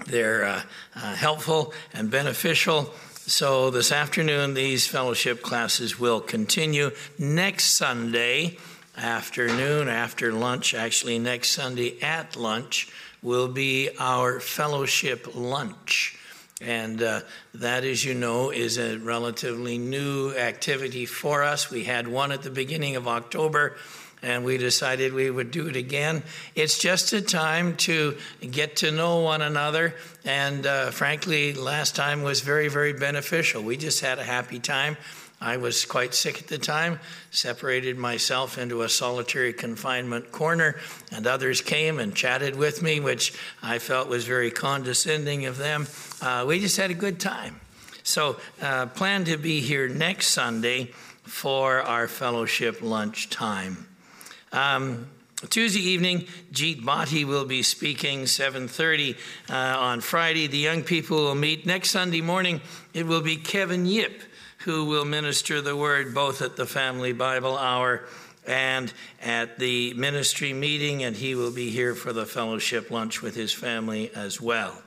They're helpful and beneficial. So this afternoon, these fellowship classes will continue. Next Sunday afternoon, after lunch, actually next Sunday at lunch, will be our fellowship lunch. And that, as you know, is a relatively new activity for us. We had one at the beginning of October, and we decided we would do it again. It's just a time to get to know one another, and frankly, last time was very, very beneficial. We just had a happy time. I was quite sick at the time, separated myself into a solitary confinement corner, and others came and chatted with me, which I felt was very condescending of them. We just had a good time. So plan to be here next Sunday for our fellowship lunch time. Tuesday evening, Jeet Bhatti will be speaking, 7:30 on Friday. The young people will meet. Next Sunday morning, it will be Kevin Yip who will minister the word both at the Family Bible Hour and at the ministry meeting, and he will be here for the fellowship lunch with his family as well.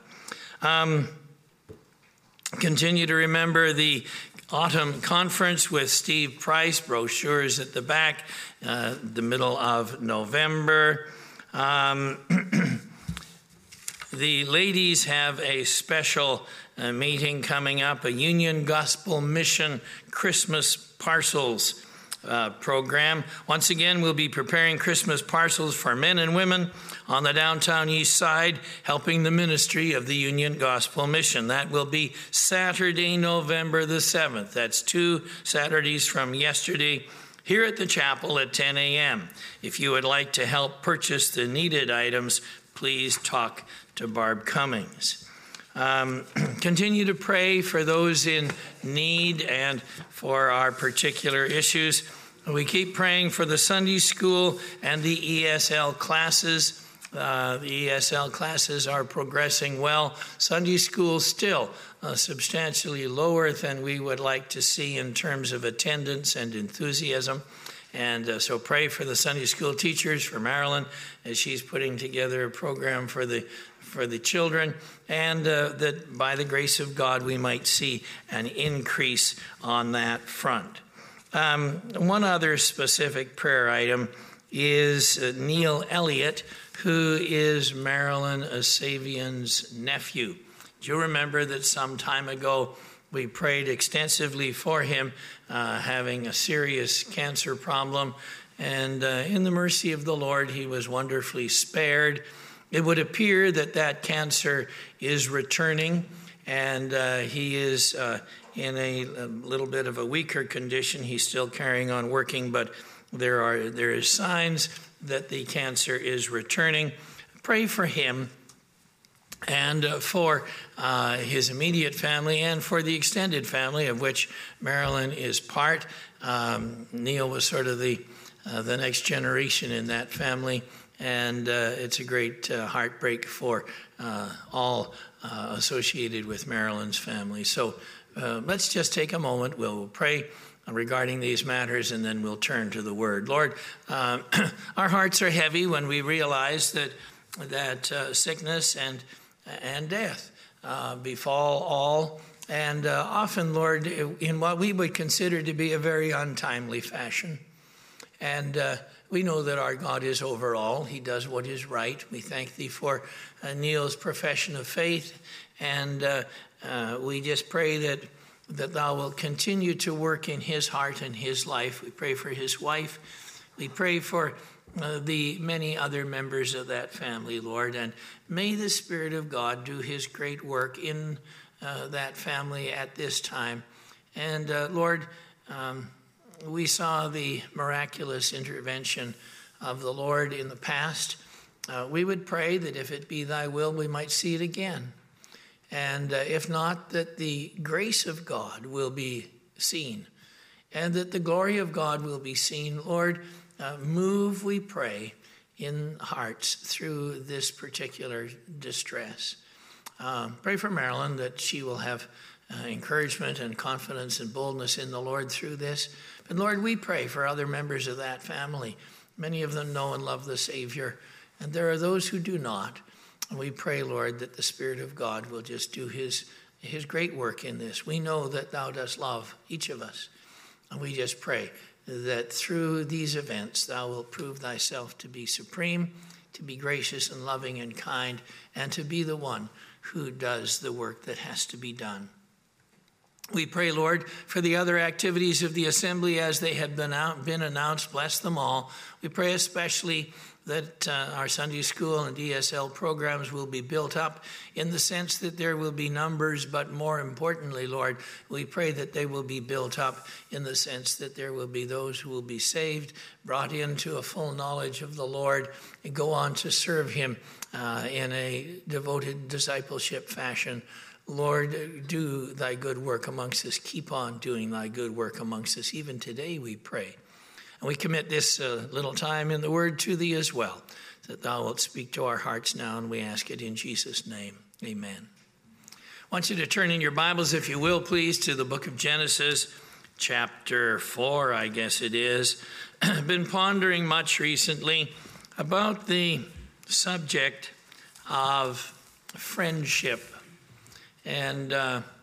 Continue to remember the autumn conference with Steve Price, brochures at the back, the middle of November. The ladies have a special meeting coming up, a Union Gospel Mission Christmas Parcels program. Once again, we'll be preparing Christmas parcels for men and women on the downtown east side, helping the ministry of the Union Gospel Mission. That will be Saturday, November the 7th. That's 2 Saturdays from yesterday, here at the chapel at 10 a.m. If you would like to help purchase the needed items, please talk to Barb Cummings. Continue to pray for those in need and for our particular issues. We keep praying for the Sunday school and the ESL classes. The ESL classes are progressing well. Sunday school still substantially lower than we would like to see in terms of attendance and enthusiasm. And so pray for the Sunday school teachers, for Marilyn, as she's putting together a program for the children, and that by the grace of God we might see an increase on that front. One other specific prayer item is Neil Elliott, who is Marilyn Asavian's nephew. Do you remember that some time ago we prayed extensively for him, having a serious cancer problem, and in the mercy of the Lord, he was wonderfully spared. It would appear that that cancer is returning, and he is in a little bit of a weaker condition. He's still carrying on working, but there is signs that the cancer is returning. Pray for him and for his immediate family and for the extended family, of which Marilyn is part. Neil was sort of the next generation in that family, and it's a great heartbreak for all associated with Marilyn's family. So let's just take a moment. We'll pray regarding these matters, and then we'll turn to the Word. Lord, our hearts are heavy when we realize that sickness and death befall all, and often, Lord, in what we would consider to be a very untimely fashion. And we know that our God is over all. He does what is right. We thank Thee for Neil's profession of faith, and we just pray that Thou will continue to work in his heart and his life. We pray for his wife. We pray for the many other members of that family, Lord, and may the Spirit of God do his great work in that family at this time. And Lord, we saw the miraculous intervention of the Lord in the past. We would pray that if it be Thy will, we might see it again. And if not, that the grace of God will be seen and that the glory of God will be seen. Lord, move, we pray, in hearts through this particular distress. Pray for Marilyn that she will have encouragement and confidence and boldness in the Lord through this. But Lord, we pray for other members of that family. Many of them know and love the Savior, and there are those who do not. We pray, Lord, that the Spirit of God will just do his great work in this. We know that thou dost love each of us. And we just pray that through these events, thou wilt prove thyself to be supreme, to be gracious and loving and kind, and to be the one who does the work that has to be done. We pray, Lord, for the other activities of the assembly as they had been announced. Bless them all. We pray especially that our Sunday school and DSL programs will be built up in the sense that there will be numbers, but more importantly, Lord, we pray that they will be built up in the sense that there will be those who will be saved, brought into a full knowledge of the Lord, and go on to serve him in a devoted discipleship fashion. Lord, do thy good work amongst us. Keep on doing thy good work amongst us. Even today we pray. And we commit this little time in the word to thee as well, that thou wilt speak to our hearts now, and we ask it in Jesus' name. Amen. I want you to turn in your Bibles, if you will, please, to the book of Genesis, chapter 4, I guess it is. I've been pondering much recently about the subject of friendship. And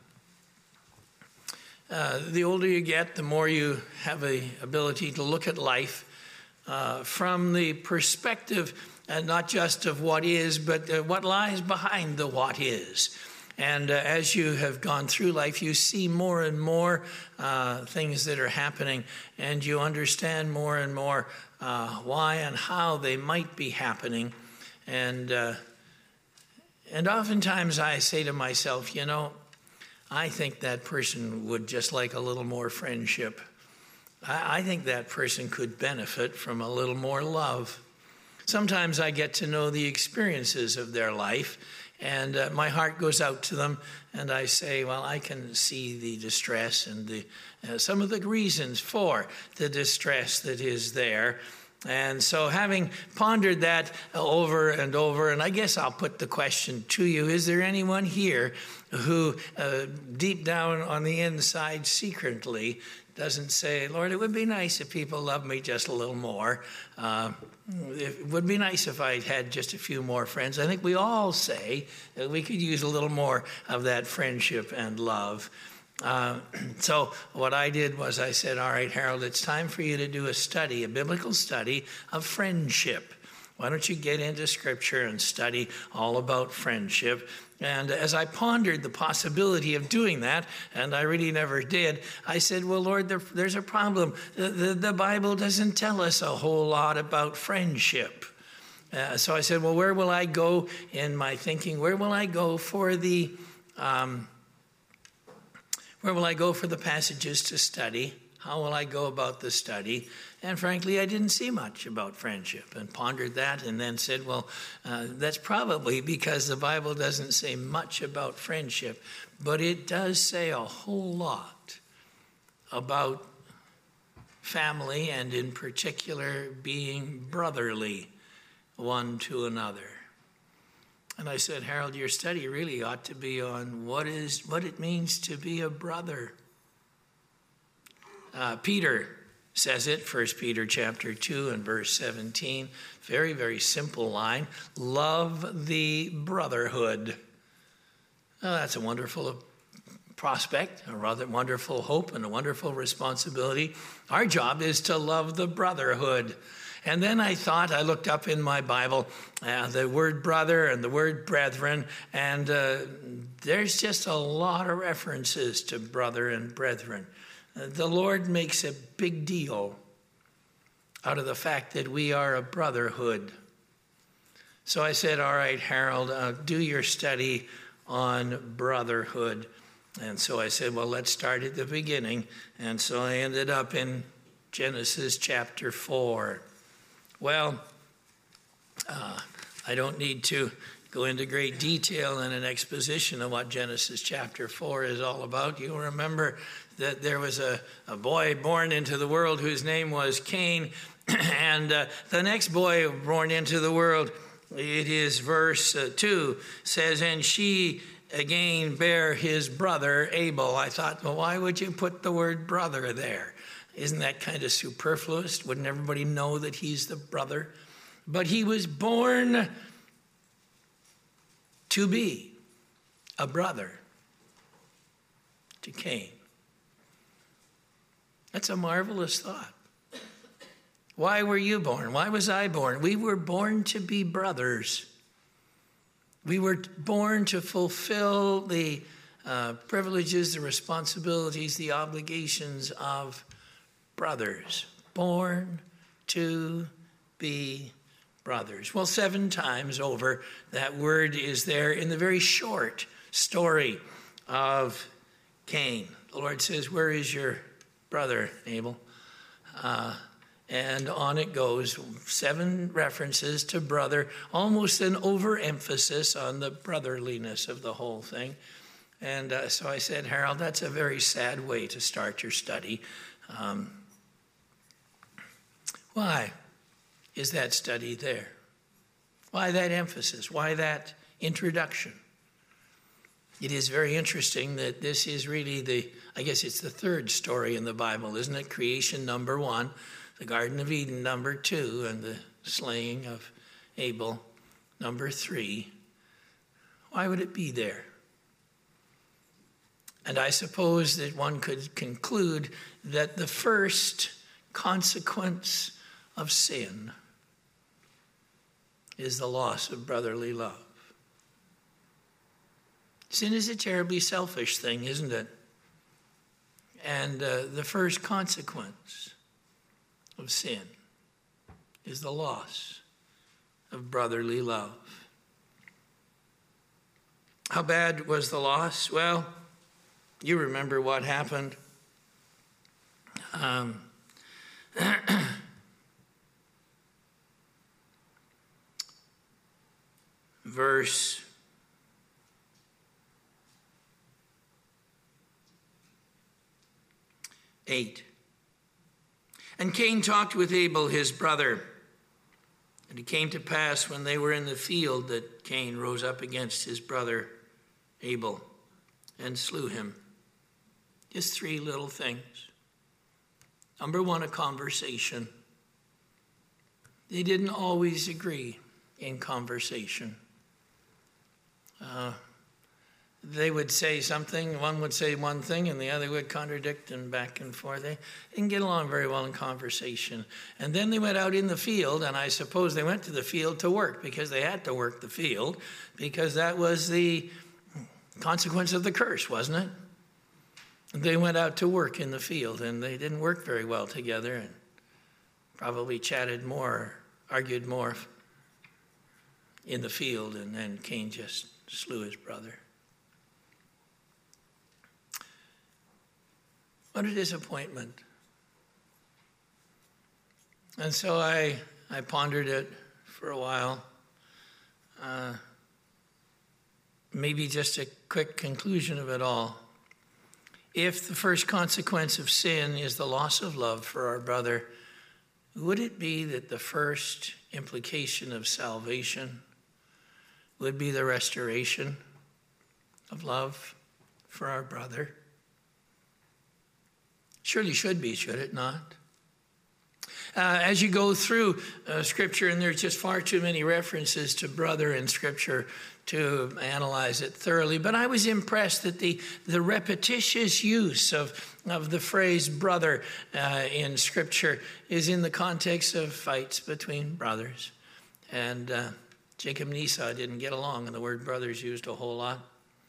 the older you get, the more you have the ability to look at life from the perspective not just of what is, but what lies behind the what is. And as you have gone through life, you see more and more things that are happening, and you understand more and more why and how they might be happening. And oftentimes I say to myself, you know, I think that person would just like a little more friendship. I think that person could benefit from a little more love. Sometimes I get to know the experiences of their life, and my heart goes out to them, and I say, well, I can see the distress and some of the reasons for the distress that is there. And so having pondered that over and over, and I guess I'll put the question to you, is there anyone here who deep down on the inside secretly doesn't say, Lord, it would be nice if people loved me just a little more. It would be nice if I had just a few more friends. I think we all say that we could use a little more of that friendship and love. So what I did was I said, all right, Harold, it's time for you to do a study, a biblical study of friendship. Why don't you get into Scripture and study all about friendship? And as I pondered the possibility of doing that, and I really never did, I said, well, Lord, there's a problem. The Bible doesn't tell us a whole lot about friendship. So I said, well, where will I go in my thinking? Where will I go for the passages to study? How will I go about the study? And frankly, I didn't see much about friendship, and pondered that, and then said, well, that's probably because the Bible doesn't say much about friendship, but it does say a whole lot about family, and in particular being brotherly one to another. And I said, Harold, your study really ought to be on what it means to be a brother. Peter says it, 1 Peter chapter 2 and verse 17. Very, very simple line. Love the brotherhood. Oh, that's a wonderful prospect, a rather wonderful hope, and a wonderful responsibility. Our job is to love the brotherhood. And then I looked up in my Bible the word brother and the word brethren, and there's just a lot of references to brother and brethren. The Lord makes a big deal out of the fact that we are a brotherhood. So I said, all right, Harold, do your study on brotherhood. And so I said, well, let's start at the beginning. And so I ended up in Genesis chapter 4. Well, I don't need to go into great detail in an exposition of what Genesis chapter 4 is all about. You'll remember that there was a boy born into the world whose name was Cain, and the next boy born into the world, it is verse 2, says, and she again bare his brother Abel. I thought, well, why would you put the word brother there? Isn't that kind of superfluous? Wouldn't everybody know that he's the brother? But he was born to be a brother to Cain. That's a marvelous thought. Why were you born? Why was I born? We were born to be brothers. We were born to fulfill the privileges, the responsibilities, the obligations of brothers. Born to be brothers. Well, 7 times over, that word is there in the very short story of Cain. The Lord says, "Where is your brother, Abel?" And on it goes, 7 references to brother, almost an overemphasis on the brotherliness of the whole thing. And so I said, "Harold, that's a very sad way to start your study." Why is that study there? Why that emphasis? Why that introduction? It is very interesting that this is really I guess it's the 3rd story in the Bible, isn't it? Creation, number 1, the Garden of Eden, number 2, and the slaying of Abel, number 3. Why would it be there? And I suppose that one could conclude that the first consequence of sin is the loss of brotherly love. Sin is a terribly selfish thing, isn't it? And the first consequence of sin is the loss of brotherly love. How bad was the loss? Well, you remember what happened. Verse 8. And Cain talked with Abel, his brother. And it came to pass when they were in the field that Cain rose up against his brother Abel and slew him. Just 3 little things. Number 1, a conversation. They didn't always agree in conversation. They would say something, one would say one thing, and the other would contradict, and back and forth. They didn't get along very well in conversation. And then they went out in the field, and I suppose they went to the field to work, because they had to work the field, because that was the consequence of the curse, wasn't it? They went out to work in the field, and they didn't work very well together, and probably chatted more, argued more in the field, and then Cain just slew his brother. What a disappointment. And so I pondered it for a while. Maybe just a quick conclusion of it all. If the first consequence of sin is the loss of love for our brother, would it be that the first implication of salvation would be the restoration of love for our brother? Surely should be, should it not? As you go through Scripture, and there's just far too many references to brother in Scripture to analyze it thoroughly, but I was impressed that the repetitious use of the phrase brother in Scripture is in the context of fights between brothers. And Jacob and Esau didn't get along, and the word brothers used a whole lot.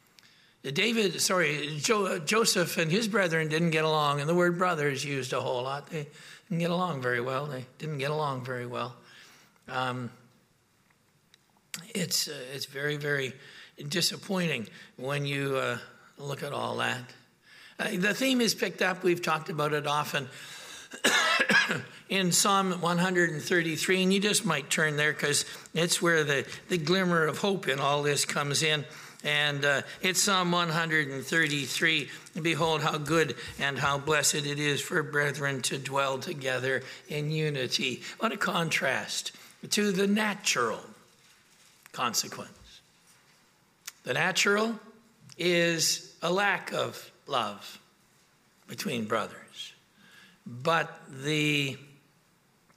Joseph and his brethren didn't get along, and the word brothers used a whole lot. They didn't get along very well. It's very, very disappointing when you look at all that. The theme is picked up. We've talked about it often in Psalm 133, and you just might turn there because it's where the glimmer of hope in all this comes in. And it's Psalm 133. Behold, how good and how blessed it is for brethren to dwell together in unity. What a contrast to the natural consequence. The natural is a lack of love between brothers. But the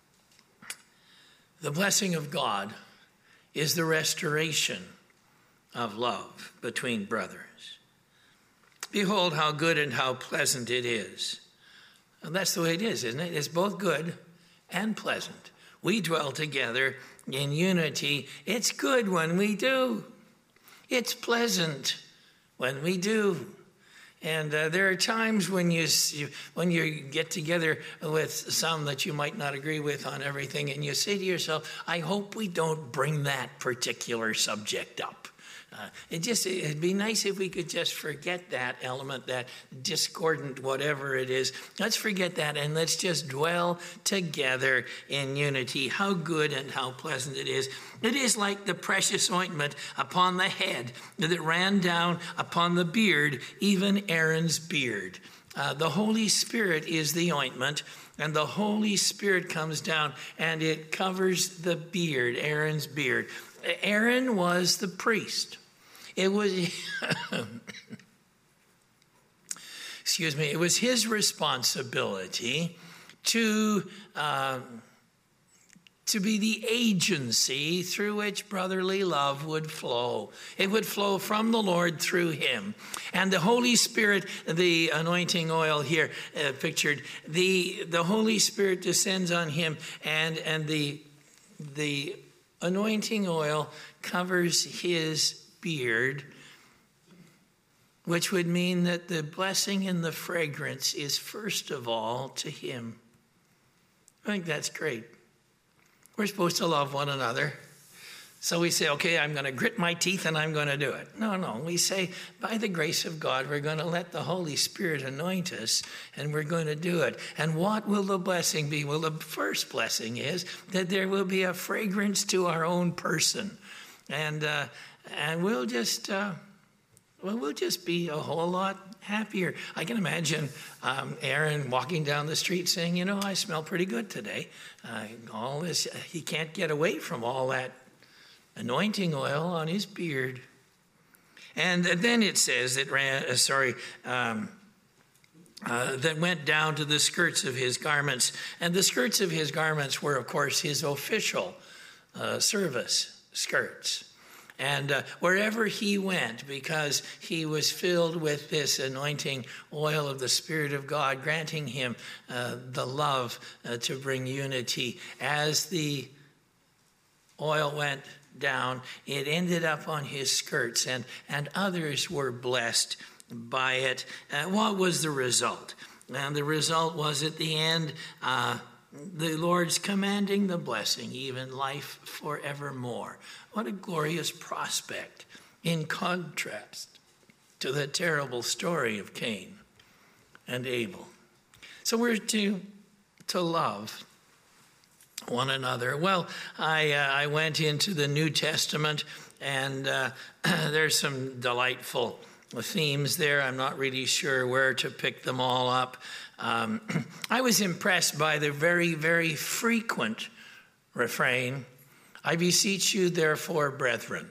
blessing of God is the restoration of love between brothers. Behold how good and how pleasant it is. And that's the way it is, isn't it? It's both good and pleasant. We dwell together in unity. It's good when we do. It's pleasant when we do. And there are times when you get together with some that you might not agree with on everything, and you say to yourself, I hope we don't bring that particular subject up. It'd be nice if we could just forget that element, that discordant whatever it is. Let's forget that and let's just dwell together in unity. How good and how pleasant it is. It is like the precious ointment upon the head that ran down upon the beard, even Aaron's beard. The Holy Spirit is the ointment, and the Holy Spirit comes down and it covers the beard, Aaron's beard. Aaron was the priest. It was, it was his responsibility to be the agency through which brotherly love would flow. It would flow from the Lord through him. And the Holy Spirit, the anointing oil here pictured, the Holy Spirit descends on him, and the anointing oil covers his beard, which would mean that the blessing and the fragrance is first of all to him. I think that's great. We're supposed to love one another. So we say, okay, I'm going to grit my teeth and I'm going to do it. No. We say, by the grace of God, we're going to let the Holy Spirit anoint us and we're going to do it. And what will the blessing be? Well, the first blessing is that there will be a fragrance to our own person. And we'll just be a whole lot happier. I can imagine Aaron walking down the street saying, I smell pretty good today. All this, he can't get away from all that anointing oil on his beard. And then it says that that went down to the skirts of his garments. And the skirts of his garments were, of course, his official service skirts. And wherever he went, because he was filled with this anointing oil of the Spirit of God, granting him the love to bring unity. As the oil went down, it ended up on his skirts, and others were blessed by it. What was the result? And the result was at the end, the Lord's commanding the blessing, even life forevermore. What a glorious prospect in contrast to the terrible story of Cain and Abel. So we're to love one another. Well, I went into the New Testament, and there's some delightful themes there. I'm not really sure where to pick them all up. I was impressed by the very, very frequent refrain, I beseech you, therefore, brethren.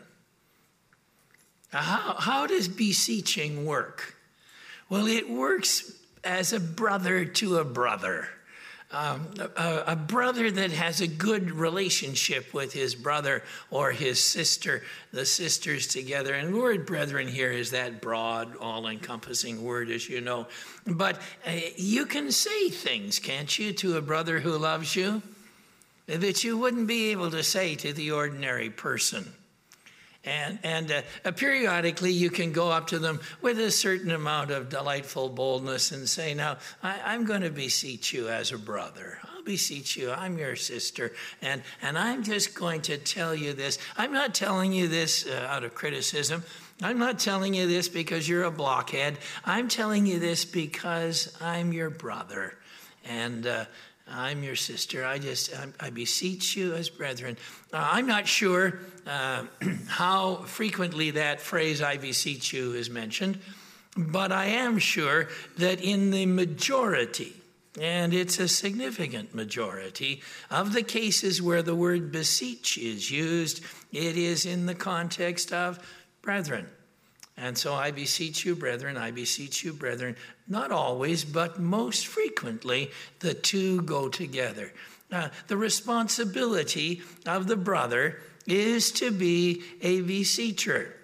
How does beseeching work? Well, it works as a brother to a brother. A brother that has a good relationship with his brother or his sister, the sisters together. And the word brethren here is that broad, all-encompassing word, as you know. But you can say things, can't you, to a brother who loves you, that you wouldn't be able to say to the ordinary person. And periodically you can go up to them with a certain amount of delightful boldness and say, now, I'm going to beseech you as a brother. I'll beseech you. I'm your sister. And I'm just going to tell you this. I'm not telling you this out of criticism. I'm not telling you this because you're a blockhead. I'm telling you this because I'm your brother. And I'm your sister. I beseech you as brethren. I'm not sure how frequently that phrase, I beseech you, is mentioned, but I am sure that in the majority, and it's a significant majority, of the cases where the word beseech is used, it is in the context of brethren. And so I beseech you, brethren, I beseech you, brethren. Not always, but most frequently, the two go together. The responsibility of the brother is to be a beseecher.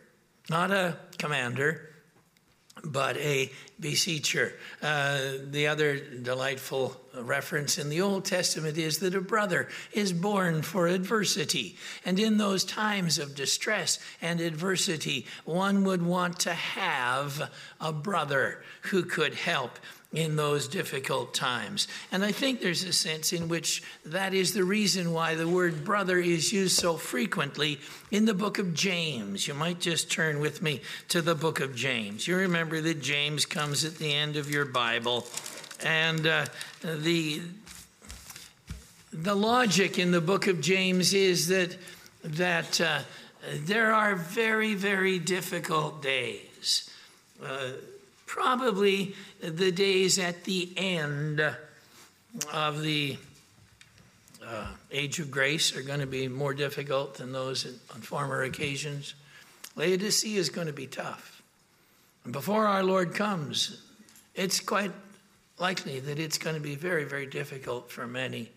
not a commander, but a beseecher. The other delightful reference in the Old Testament is that a brother is born for adversity. And in those times of distress and adversity, one would want to have a brother who could help in those difficult times. And I think there's a sense in which that is the reason why the word brother is used so frequently in the book of James. You might just turn with me to the book of James. You remember that James comes at the end of your Bible, and the logic in the book of James is that there are very, very difficult days. Probably the days at the end of the age of grace are going to be more difficult than those on former occasions. Laodicea is going to be tough. And before our Lord comes, it's quite likely that it's going to be very, very difficult for many.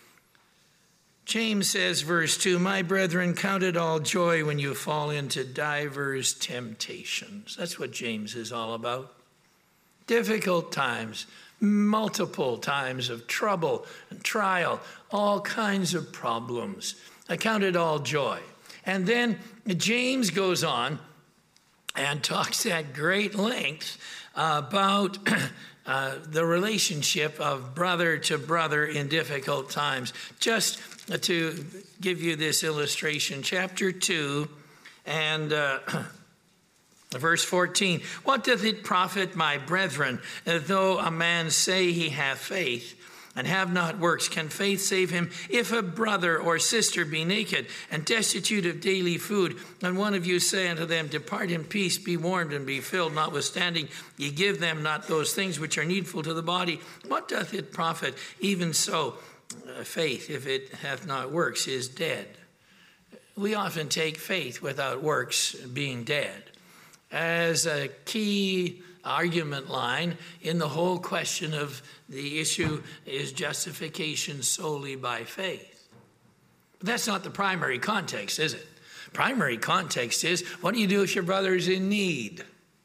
James says, verse 2, "My brethren, count it all joy when you fall into divers temptations." That's what James is all about. Difficult times, multiple times of trouble and trial, all kinds of problems. I count it all joy. And then James goes on and talks at great length about the relationship of brother to brother in difficult times. Just to give you this illustration, chapter 2 and verse 14, "What doth it profit, my brethren, though a man say he hath faith, and have not works? Can faith save him? If a brother or sister be naked, and destitute of daily food, and one of you say unto them, Depart in peace, be warmed, and be filled, notwithstanding ye give them not those things which are needful to the body, what doth it profit? Even so, faith, if it hath not works, is dead." We often take faith without works being dead as a key argument line in the whole question of the issue, is justification solely by faith. But that's not the primary context, is it? Primary context is, what do you do if your brother is in need?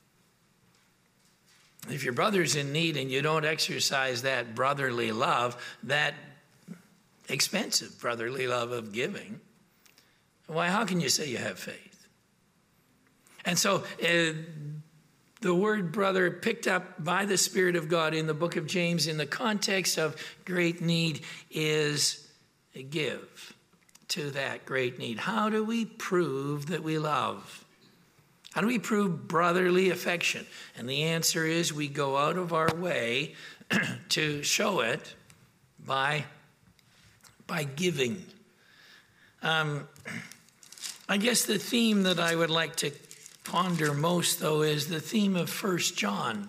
If your brother's in need and you don't exercise that brotherly love, that expensive brotherly love of giving, why, how can you say you have faith? And so the word brother picked up by the Spirit of God in the book of James in the context of great need is give to that great need. How do we prove that we love? How do we prove brotherly affection? And the answer is we go out of our way to show it by giving. I guess the theme that I would like to ponder most, though, is the theme of 1 John.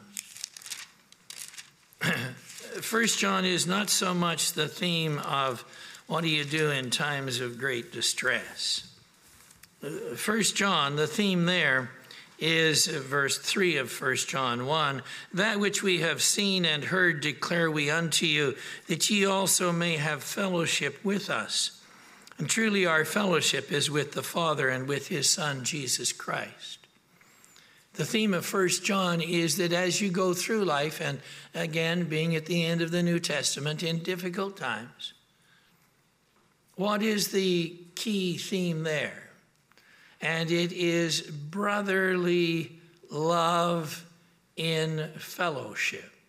1 John is not so much the theme of what do you do in times of great distress. 1 John, the theme there is verse 3 of 1 John 1, "That which we have seen and heard declare we unto you, that ye also may have fellowship with us. And truly our fellowship is with the Father and with his Son, Jesus Christ." The theme of 1 John is that as you go through life, and again, being at the end of the New Testament in difficult times, what is the key theme there? And it is brotherly love in fellowship.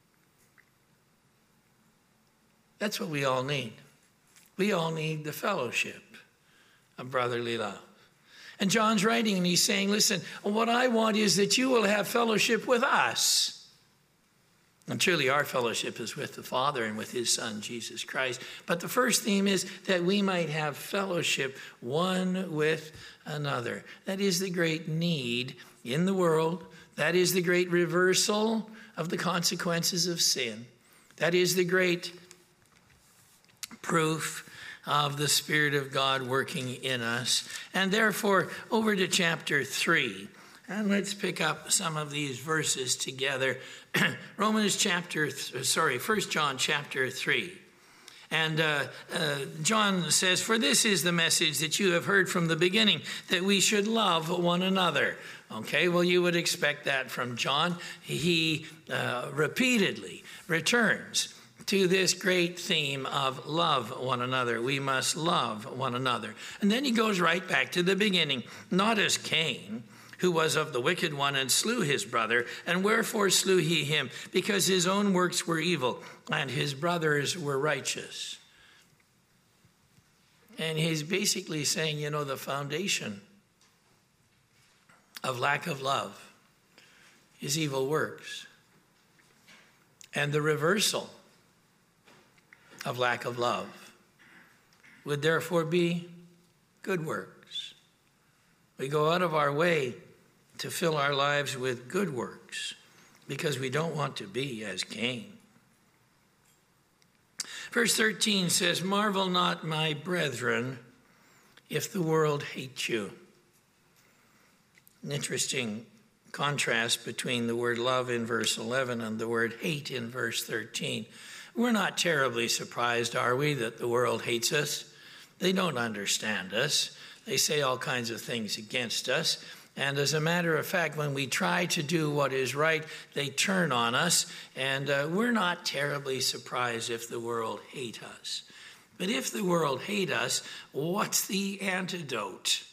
That's what we all need. We all need the fellowship of brotherly love. And John's writing and he's saying, listen, what I want is that you will have fellowship with us. And truly our fellowship is with the Father and with his Son, Jesus Christ. But the first theme is that we might have fellowship one with another. That is the great need in the world. That is the great reversal of the consequences of sin. That is the great proof of the Spirit of God working in us. And therefore, over to chapter 3. And let's pick up some of these verses together. 1 John chapter 3. And John says, "For this is the message that you have heard from the beginning, that we should love one another." Okay, well, you would expect that from John. He repeatedly returns to this great theme of love one another. We must love one another. And then he goes right back to the beginning, not as Cain, who was of the wicked one and slew his brother. And wherefore slew he him? Because his own works were evil and his brothers were righteous. And he's basically saying, the foundation of lack of love is evil works. And the reversal of lack of love would therefore be good works. We go out of our way to fill our lives with good works because we don't want to be as Cain. Verse 13 says, "Marvel not, my brethren, if the world hates you." An interesting contrast between the word love in verse 11 and the word hate in verse 13. We're not terribly surprised, are we, that the world hates us? They don't understand us. They say all kinds of things against us. And as a matter of fact, when we try to do what is right, they turn on us. And we're not terribly surprised if the world hate us. But if the world hate us, what's the antidote?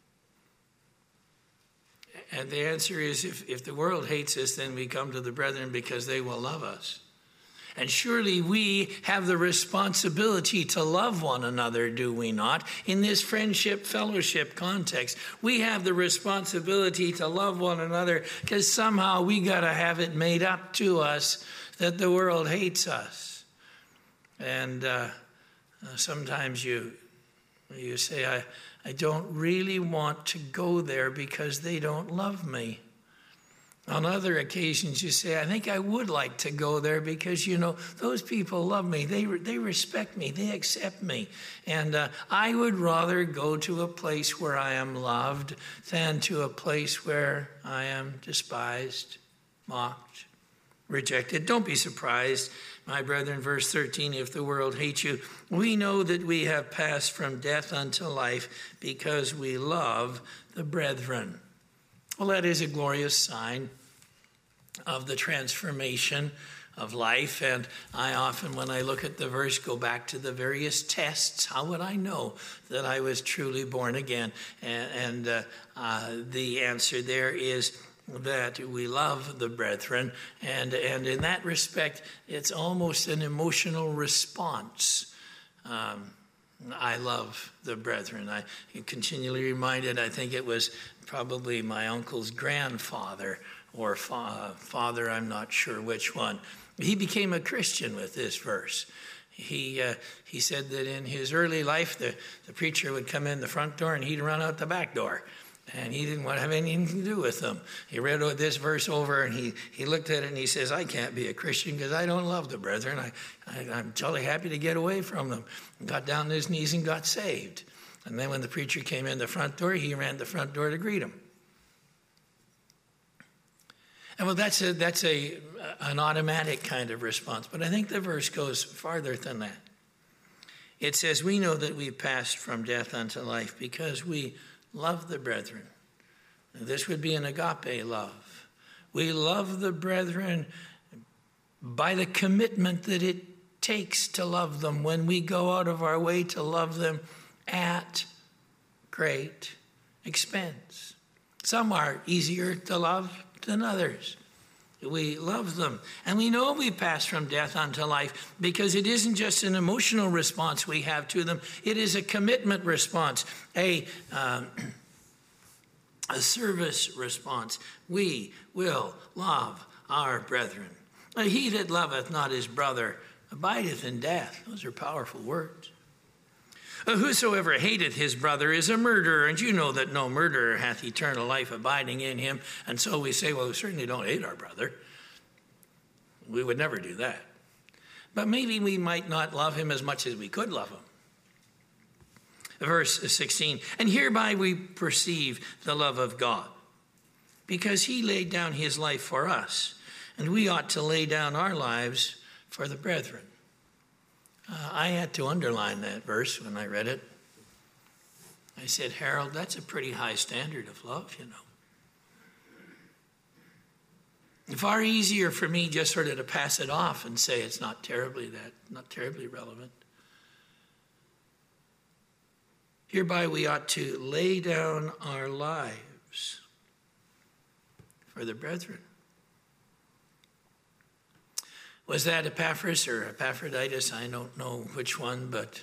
And the answer is, if the world hates us, then we come to the brethren because they will love us. And surely we have the responsibility to love one another, do we not? In this friendship, fellowship context, we have the responsibility to love one another because somehow we got to have it made up to us that the world hates us. And sometimes you say, I don't really want to go there because they don't love me. On other occasions, you say, I think I would like to go there because, those people love me. They respect me. They accept me. And I would rather go to a place where I am loved than to a place where I am despised, mocked, rejected. Don't be surprised, my brethren, verse 13, if the world hates you. We know that we have passed from death unto life because we love the brethren. Well, that is a glorious sign of the transformation of life. And I often, when I look at the verse, go back to the various tests. How would I know that I was truly born again? And the answer there is that we love the brethren. And in that respect, it's almost an emotional response. I love the brethren. I continually reminded, I think it was probably my uncle's grandfather or father, I'm not sure which one. He became a Christian with this verse. He said that in his early life, the preacher would come in the front door and he'd run out the back door. And he didn't want to have anything to do with them. He read this verse over and he looked at it and he says, I can't be a Christian because I don't love the brethren. I'm jolly happy to get away from them. And got down on his knees and got saved. And then when the preacher came in the front door, he ran the front door to greet him. And well, that's an automatic kind of response. But I think the verse goes farther than that. It says, we know that we passed from death unto life because we love the brethren. This would be an agape love. We love the brethren by the commitment that it takes to love them when we go out of our way to love them at great expense. Some are easier to love than others. We love them. And we know we pass from death unto life because it isn't just an emotional response we have to them. It is a commitment response, a service response. We will love our brethren. He that loveth not his brother abideth in death. Those are powerful words. Whosoever hateth his brother is a murderer, and you know that no murderer hath eternal life abiding in him. And so we say, well, we certainly don't hate our brother. We would never do that. But maybe we might not love him as much as we could love him. Verse 16, and hereby we perceive the love of God, because he laid down his life for us, and we ought to lay down our lives for the brethren. I had to underline that verse when I read it. I said, Harold, that's a pretty high standard of love, you know. Far easier for me just sort of to pass it off and say it's not terribly relevant. Hereby we ought to lay down our lives for the brethren. Was that Epaphras or Epaphroditus? I don't know which one, but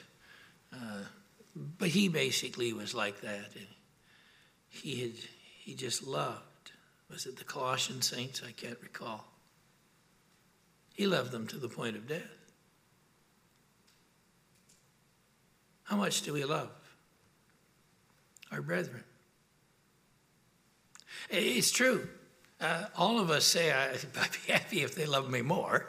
he basically was like that. He just loved. Was it the Colossian saints? I can't recall. He loved them to the point of death. How much do we love our brethren? It's true. All of us say, I'd be happy if they loved me more.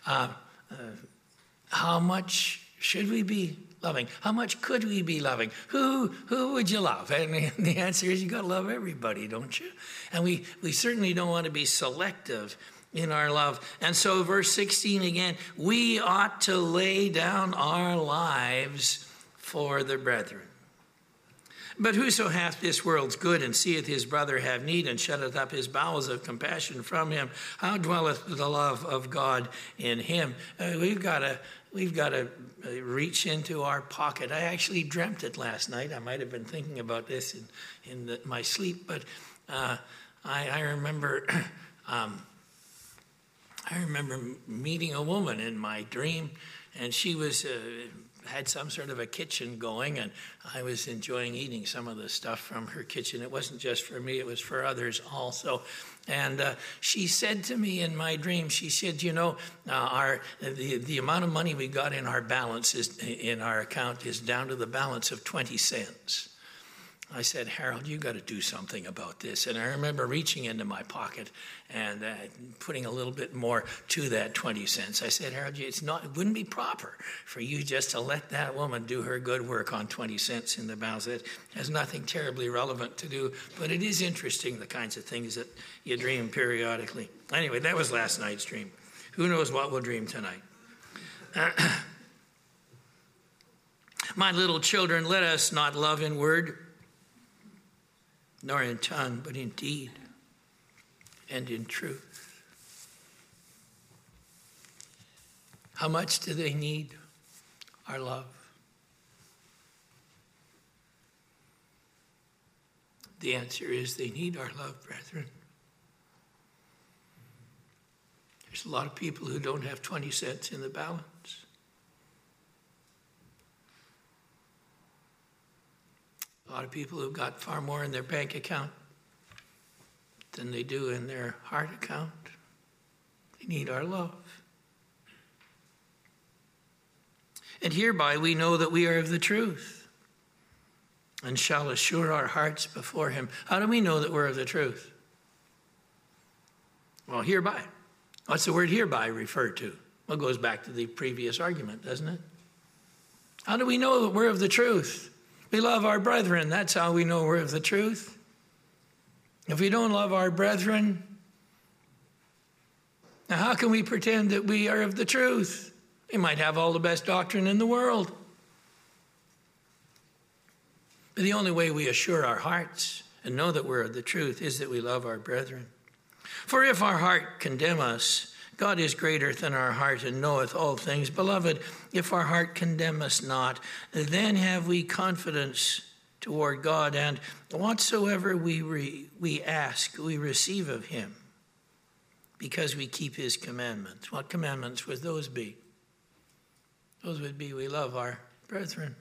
How much should we be loving? How much could we be loving? Who would you love? And the answer is you got to love everybody, don't you? And we certainly don't want to be selective in our love. And so verse 16 again, we ought to lay down our lives for the brethren. But whoso hath this world's good and seeth his brother have need and shutteth up his bowels of compassion from him, how dwelleth the love of God in him? We've got to reach into our pocket. I actually dreamt it last night. I might have been thinking about this in my sleep, but I remember meeting a woman in my dream, and she was had some sort of a kitchen going, and I was enjoying eating some of the stuff from her kitchen. It wasn't just for me, it was for others also. And she said to me in my dream, she said, you know, the amount of money we got in our balance in our account is down to the balance of 20 cents. I said, Harold, you got to do something about this. And I remember reaching into my pocket and putting a little bit more to that 20 cents. I said, Harold, it wouldn't be proper for you just to let that woman do her good work on 20 cents in the balance. It has nothing terribly relevant to do, but it is interesting, the kinds of things that you dream periodically. Anyway, that was last night's dream. Who knows what we'll dream tonight? My little children, let us not love in word, nor in tongue, but in deed and in truth. How much do they need our love? The answer is they need our love, brethren. There's a lot of people who don't have 20 cents in the balance. A lot of people who've got far more in their bank account than they do in their heart account. They need our love. And hereby we know that we are of the truth and shall assure our hearts before him. How do we know that we're of the truth? Well, hereby. What's the word hereby refer to? Well, it goes back to the previous argument, doesn't it? How do we know that we're of the truth? We love our brethren. That's how we know we're of the truth. If we don't love our brethren, now how can we pretend that we are of the truth? We might have all the best doctrine in the world. But the only way we assure our hearts and know that we're of the truth is that we love our brethren. For if our heart condemn us, God is greater than our heart and knoweth all things. Beloved, if our heart condemn us not, then have we confidence toward God, and whatsoever we ask, we receive of him, because we keep his commandments. What commandments would those be? Those would be we love our brethren.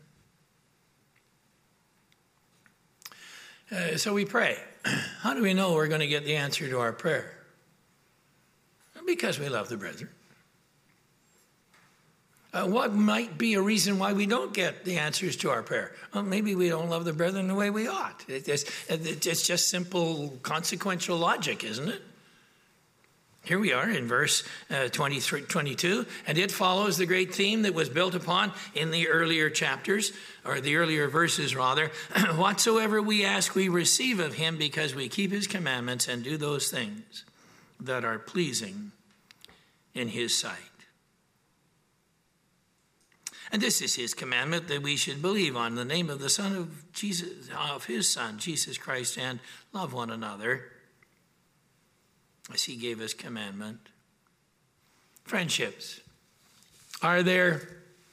So we pray. How do we know we're going to get the answer to our prayer? Because we love the brethren. What might be a reason why we don't get the answers to our prayer? Well, maybe we don't love the brethren the way we ought. It's just simple consequential logic, isn't it? Here we are in verse 22, and it follows the great theme that was built upon in the earlier chapters, or the earlier verses rather. Whatsoever we ask, we receive of him, because we keep his commandments and do those things that are pleasing in his sight. And this is his commandment, that we should believe on the name of the Son of Jesus, of his Son, Jesus Christ, and love one another as he gave us commandment. Friendships. Are there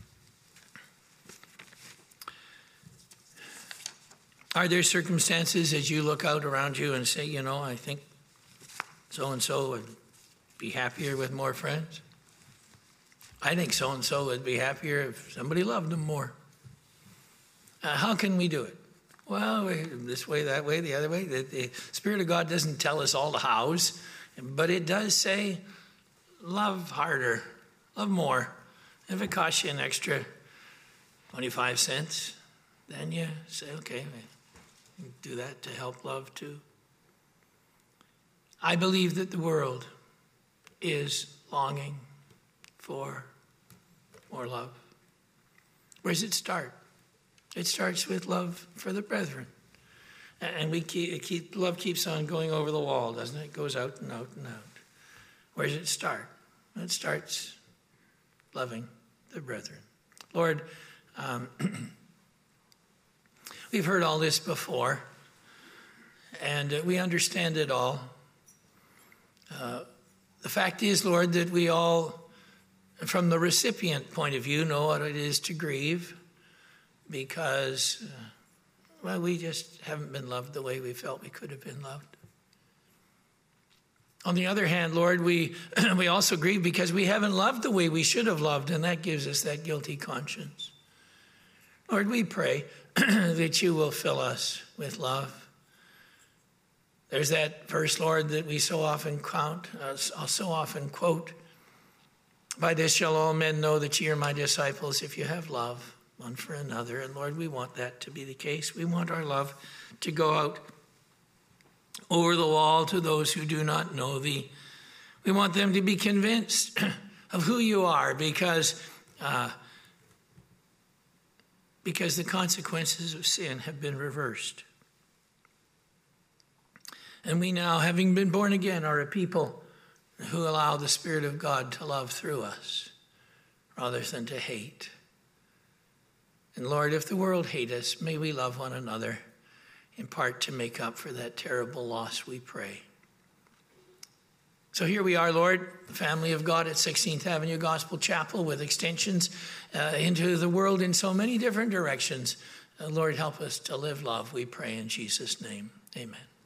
circumstances as you look out around you and say, I think so-and-so would be happier with more friends? I think so-and-so would be happier if somebody loved them more. How can we do it? Well, this way, that way, the other way. The Spirit of God doesn't tell us all the hows, but it does say, love harder, love more. If it costs you an extra 25 cents, then you say, okay, do that to help love too. I believe that the world is longing for more love. Where does it start? It starts with love for the brethren. And love keeps on going over the wall, doesn't it? It goes out and out and out. Where does it start? It starts loving the brethren. Lord, we've heard all this before, and we understand it all. The fact is, Lord, that we all, from the recipient point of view, know what it is to grieve because, we just haven't been loved the way we felt we could have been loved. On the other hand, Lord, we also grieve because we haven't loved the way we should have loved, and that gives us that guilty conscience. Lord, we pray that you will fill us with love. There's that verse, Lord, that we so often quote. By this shall all men know that ye are my disciples if you have love one for another. And Lord, we want that to be the case. We want our love to go out over the wall to those who do not know thee. We want them to be convinced of who you are because the consequences of sin have been reversed. And we now, having been born again, are a people who allow the Spirit of God to love through us rather than to hate. And Lord, if the world hate us, may we love one another in part to make up for that terrible loss, we pray. So here we are, Lord, the family of God at 16th Avenue Gospel Chapel with extensions into the world in so many different directions. Lord, help us to live love, we pray in Jesus' name. Amen.